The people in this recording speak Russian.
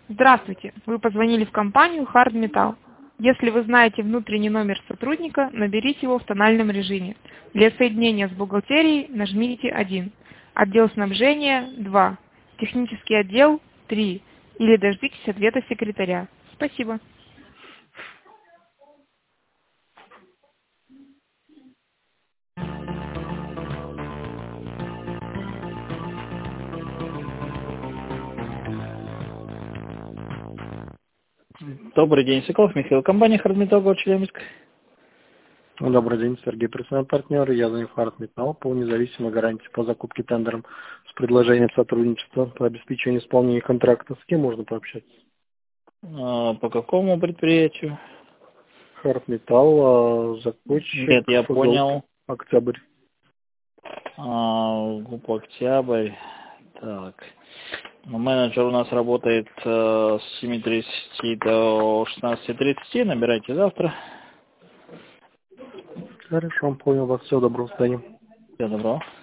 Здравствуйте, вы позвонили в компанию Hard Metal. Если вы знаете внутренний номер сотрудника, наберите его в тональном режиме. Для соединения с бухгалтерией нажмите 1. Отдел снабжения 2. Технический отдел 3. Или дождитесь ответа секретаря. Спасибо. Добрый день, Соколов Михаил, компания Хардметал, город Челябинск. Добрый день, Сергей, представляю партнер. Я звоню в Hard Metal по независимой гарантии по закупке тендером с предложением сотрудничества по обеспечению исполнения контракта. С кем можно пообщаться? По какому предприятию? Hard Metal, закупщик. Нет, я понял. Октябрь. Группа Октябрь. Так. Менеджер у нас работает с 7:30 до 16:30. Набирайте завтра. Хорошо, понял вас. Всего доброго, до свидания. Всего доброго.